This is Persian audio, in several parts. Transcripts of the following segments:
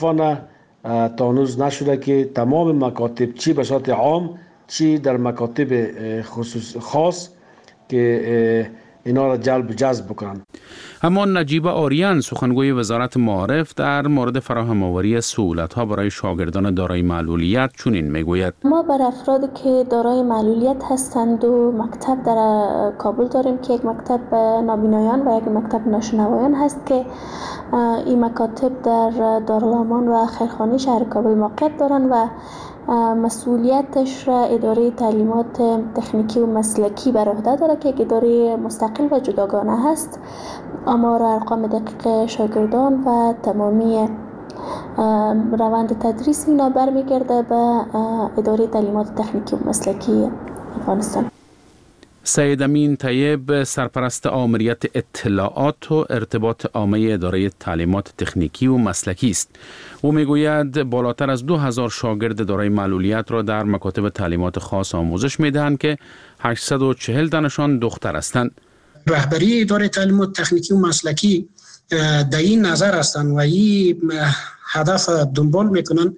تا هنوز نشده که تمام مکاتب چی به صورت عام چی در مکاتب خاص که اینا را جذب بکنن. اما نجیبه آریان سخنگوی وزارت معارف در مورد فراهم آوری سهولت‌ها برای شاگردان دارای معلولیت چنین میگوید: ما بر افرادی که دارای معلولیت هستند و مکتب در کابل داریم که یک مکتب نابینایان و یک مکتب ناشنوایان هست که این مکاتب در دارالامان و خیرخانی شهر کابل موقعیت دارند و مسئولیتش را اداره تعلیمات تکنیکی و مسلکی بر عهده داره که اداره مستقل و جداگانه هست. آمار ارقام دقیق شاگردان و تمامی روند تدریس اینا برمیگرده به اداره تعلیمات تکنیکی و مسلکی افغانستان. سید امین طیب سرپرست آمریت اطلاعات و ارتباط عامه اداره تعلیمات تکنیکی و مسلکی است. او میگوید بالاتر از 2000 شاگرد دارای معلولیت را در مکاتب تعلیمات خاص آموزش میدهند که 840 تنشان دختر هستند. رهبری اداره تعلیمات تکنیکی و مسلکی در این نظر هستند و این هدف دنبال میکنن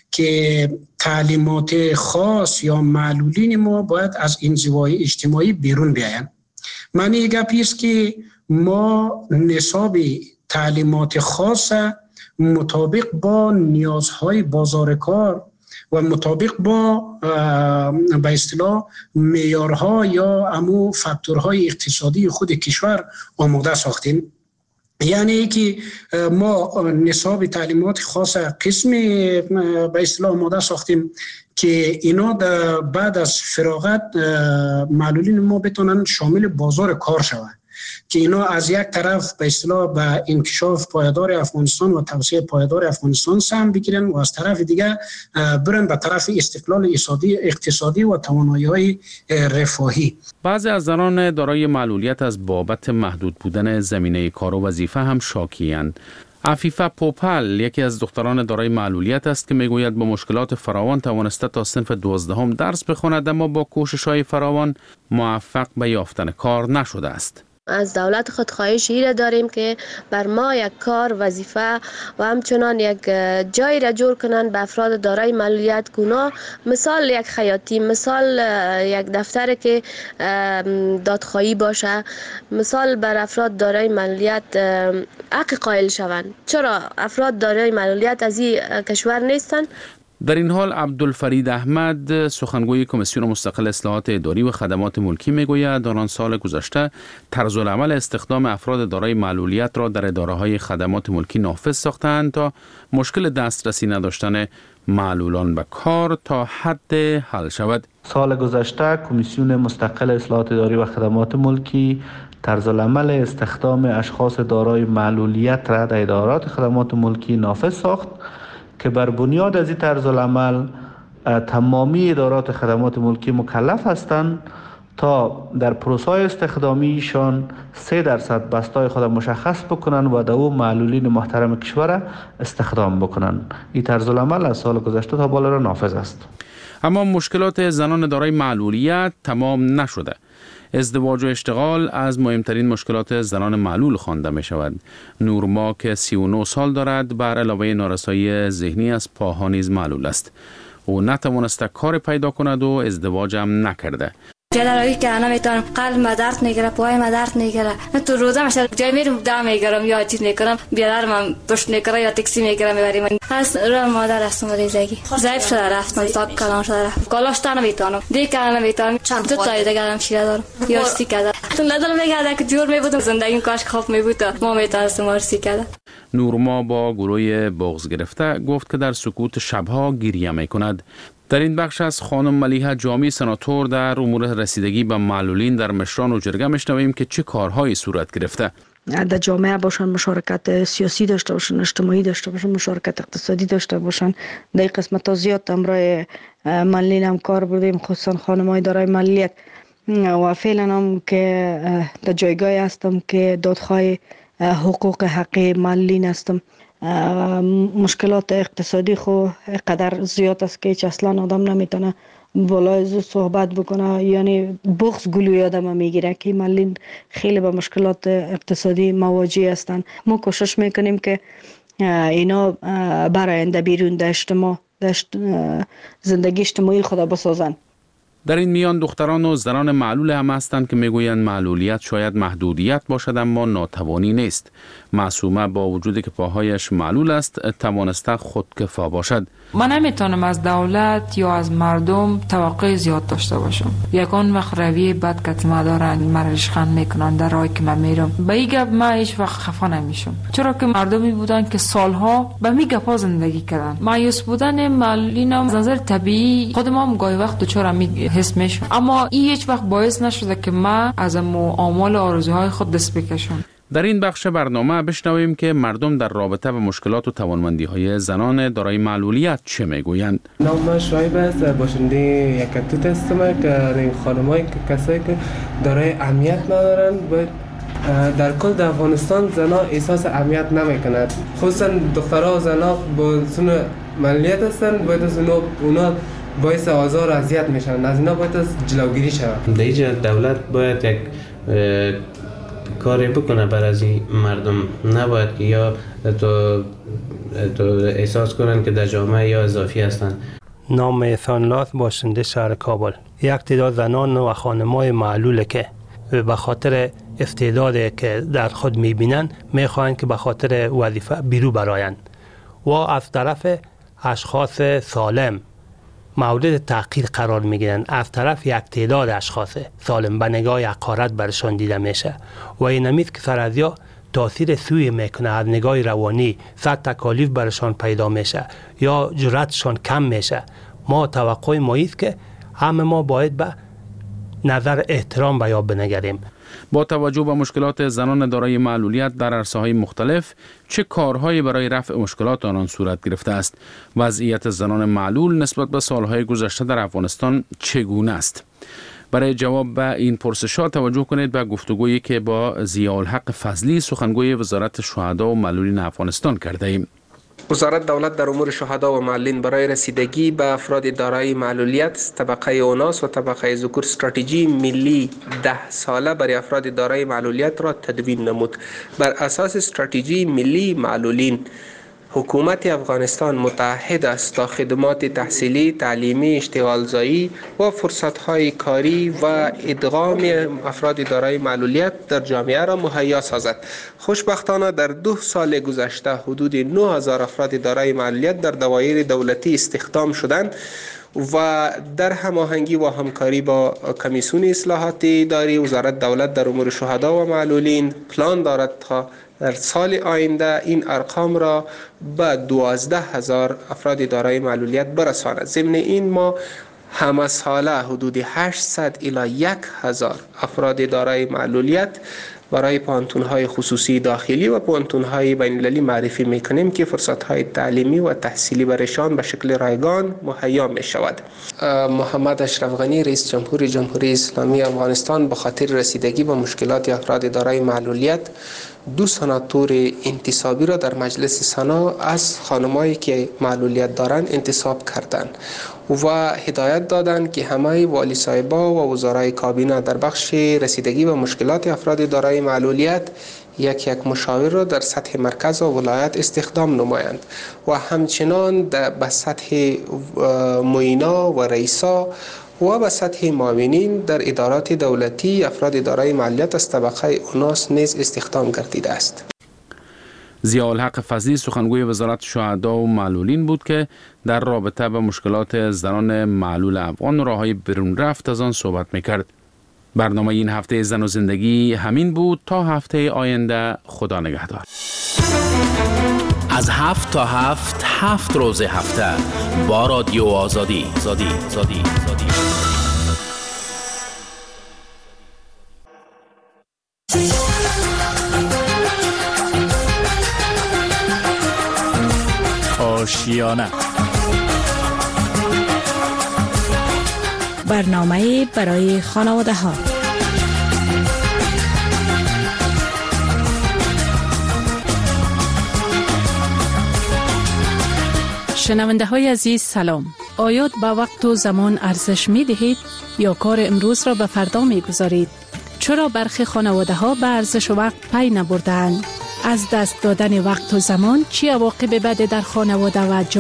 که تعلیمات خاص یا معلولین ما باید از انزوای اجتماعی بیرون بیاین. معنی گپی است که ما نصاب تعلیمات خاص مطابق با نیازهای بازار کار و مطابق با به اصطلاح معیارها یا امو فاکتورهای اقتصادی خود کشور آماده ساختیم. یعنی که ما نصاب تعلیمات خاص قسم به اصطلاح آماده ساختیم که اینا بعد از فراغت معلولین ما بتونن شامل بازار کار شوند، که اینا از یک طرف به اصطلاح به انکشاف پایدار افغانستان و توسعه پایدار افغانستان سهم بگیرن و از طرف دیگه برن به طرف استقلال اقتصادی و توانایی‌های رفاهی. بعضی از زنان دارای معلولیت از بابت محدود بودن زمینه کار و وظیفه هم شاکی‌اند. عفیفه پوپل یکی از دختران دارای معلولیت است که میگوید با مشکلات فراوان توانسته تا صنف 12 درس بخواند، اما با کوشش‌های فراوان موفق به یافتن کار نشده است. از دولت خود خواهش را داریم که بر ما یک کار، وظیفه و همچنان یک جایی را جور کنند به افراد دارای معلولیت گونه، مثال یک خیاطی، مثال یک دفتر که دادخواهی باشه، مثال بر افراد دارای معلولیت حق قائل شوند. چرا افراد دارای معلولیت از این کشور نیستند؟ در این حال عبدالفرید احمد سخنگوی کمیسیون مستقل اصلاحات اداری و خدمات ملکی میگوید آنان سال گذشته طرز العمل استخدام افراد دارای معلولیت را در اداره‌های خدمات ملکی نافذ ساختند تا مشکل دسترسی نداشتن معلولان به کار تا حد حل شود. سال گذشته کمیسیون مستقل اصلاحات اداری و خدمات ملکی طرز العمل استخدام اشخاص دارای معلولیت را در ادارات خدمات ملکی نافذ ساخت که بر بنیاد از این طرز العمل تمامی ادارات خدمات ملکی مکلف هستند تا در پروسه استخدامیشان 3% بستای خود مشخص بکنند و در او معلولین محترم کشور استخدام بکنند. این طرز العمل از سال گذشته تا بالا را نافذ است. اما مشکلات زنان دارای معلولیت تمام نشده. ازدواج و اشتغال از مهمترین مشکلات زنان معلول خوانده می شود. نورما که 39 سال دارد بر علاوه نارسایی ذهنی از پاها نیز معلول است. او نتوانسته کار پیدا کند و ازدواج هم نکرده. جلالایی که انا میتونم قلب ما درد میگیره، پای ما درد میگیره، تو روزا میشه جای میرم دم میگیرم یا چیز میکنم، بیادرم پشت میکنه یا تاکسی میگیرم میبریم. از راه مادر هستم ریزگی ضعیف شده رفتم تا کلام شده رفت کلاش تا نمیتونم دیگه نمیتونم چند تا دیگه دارم شیره دارم یا سیکه تو ندارم میگه که جور میبودم زندگی کاش خوب میبود ما میتونستم مارسی کرده. نورما با گروه بغض گرفته گفت که در سکوت شبها گریه میکند. در این بخش از خانم ملیحه جامی سناتور در امور رسیدگی به معلولین در مشران و جرگه میشنویم که چه کارهایی صورت گرفته. در جامعه باشن، مشارکت سیاسی داشته باشن، اجتماعی داشته باشن، مشارکت اقتصادی داشته باشن. در قسمت ها زیاد امرای معلولین هم کار بردیم، خصوصا خانم‌های دارای معلولیت و فعلا هم که در جایگاهی هستم که دادخواه حقوق حقی معلولین هستم. مشکلات اقتصادی خو قدر زیاد است که هیچ اصلا آدم نمیتونه بالای زو صحبت بکنه، یعنی بغض گلوی آدم میگیره که معلولین خیلی با مشکلات اقتصادی مواجه هستند. ما کوشش میکنیم که اینا برای آینده بیرون زندگی اجتماعی خود بسازن. در این میان دختران و زنان معلول هم هستند که میگویند معلولیت شاید محدودیت باشد اما ناتوانی نیست. معصومه با وجودی که پاهایش معلول است توانسته خودکفا باشد. من نمیتونم از دولت یا از مردم توقع زیاد داشته باشم. یکان وقت رویه بد که ما دارن مرا ریشخند میکنن در راهی که من میرم. به این گپ من هیچ وقت خفه نمیشم، چرا که مردمی بودن که سالها به می گپا زندگی کردن. مایوس بودن معلولینم از نظر طبیعی خودم هم گاهی وقت دچار حس میشم، اما این هیچ وقت باعث نشده که من از آمال آرزوهای خود دست بکشم. در این بخش برنامه بشنویم که مردم در رابطه با مشکلات و توانمندی‌های زنان دارای معلولیت چه میگویند. نام شایب است، باشنده یک کتوت هستم که این خانم‌های کسایی که دارای اهمیت ندارن و در کل در افغانستان زنان احساس اهمیت نمیکنند، خصوصا دخترها و زنان با سن معلولیت هستند، باید از اونا باعث آزار و اذیت میشن، از اینا باید از جلوگیری شود. در اینجا دولت باید یک کاری بکنه برای از این مردم، نباید که یا تو احساس کنن که در جامعه یا اضافی هستن. نام احسان‌الله باشنده شهر کابل. یک تعداد زنان و خانم‌های معلول که به خاطر استعدادی که در خود می‌بینن می‌خواهند که به خاطر وظیفه بیرون برآیند و از طرف اشخاص سالم مورد تحقیر قرار میگیرن، از طرف یک تعداد اشخاص سالم به نگاه حقارت برشان دیده میشه و این همیست که سر از یا تاثیر سوی میکنه، از نگاه روانی صد تکالیف برشان پیدا میشه یا جرأتشان کم میشه. ما توقع ما است که همه ما باید به نظر احترام به یاد بنگریم. با توجه به مشکلات زنان دارای معلولیت در عرصه‌های مختلف چه کارهایی برای رفع مشکلات آنان صورت گرفته است؟ وضعیت زنان معلول نسبت به سالهای گذشته در افغانستان چگونه است؟ برای جواب به این پرسش‌ها توجه کنید به گفتگویی که با ضیاءالحق فضلی سخنگوی وزارت شهدا و معلولین افغانستان کرده ایم. وزارت دولت در امور شهدا و معلولین برای رسیدگی به افراد دارای معلولیت طبقه اوناس و طبقه ذکور استراتژی ملی 10 ساله برای افراد دارای معلولیت را تدوین نمود. بر اساس استراتژی ملی معلولین حکومت افغانستان متعهد است تا خدمات تحصیلی، تعلیمی، اشتغالزایی و فرصت‌های کاری و ادغام افراد دارای معلولیت در جامعه را مهیا سازد. خوشبختانه در 2 سال گذشته حدود 9000 افراد دارای معلولیت در دوایر دولتی استخدام شدند و در هماهنگی و همکاری با کمیسیون اصلاحات اداری وزارت دولت در امور شهدا و معلولین پلان دارد تا در سال آینده این ارقام را به 12000 افراد دارای معلولیت برساند. ضمن این ما همه ساله حدود 800 الی 1000 افراد دارای معلولیت برای پانتون‌های خصوصی داخلی و پانتون‌های بین‌المللی معرفی می‌کنیم که فرصت‌های تعلیمی و تحصیلی برایشان به شکل رایگان مهیا می‌شود. محمد اشرف غنی رئیس جمهور جمهوری اسلامی افغانستان به خاطر رسیدگی به مشکلات افراد دارای معلولیت 2 سناتور انتصابی را در مجلس سنا از خانمایی که معلولیت دارند انتصاب کردند و هدایت دادند که همه والی صاحبا و وزرای کابینه در بخش رسیدگی به مشکلات افراد دارای معلولیت یک مشاور را در سطح مرکز و ولایت استخدام نمایند و همچنان به سطح معینا و رئیسا و به سطح معاونین در ادارات دولتی افراد دارای معلولیت از طبقه اوناس نیز استخدام گردیده است. ضیاءالحق فضلی سخنگوی وزارت شهدا و معلولین بود که در رابطه با مشکلات زنان معلول افغان و راههای برون رفت از آن صحبت میکرد. برنامه این هفته زن و زندگی همین بود. تا هفته آینده خدا نگهدار. از 7 تا 7 روز هفته با رادیو آزادی. آشیانه برنامه برای خانواده ها. شنونده های عزیز سلام. آیا به وقت و زمان ارزش می دهید یا کار امروز را به فردا می گذارید؟ چرا برخی خانواده ها به ارزش و وقت پی نبردند؟ از دست دادن وقت و زمان چه عواقب بد در خانواده و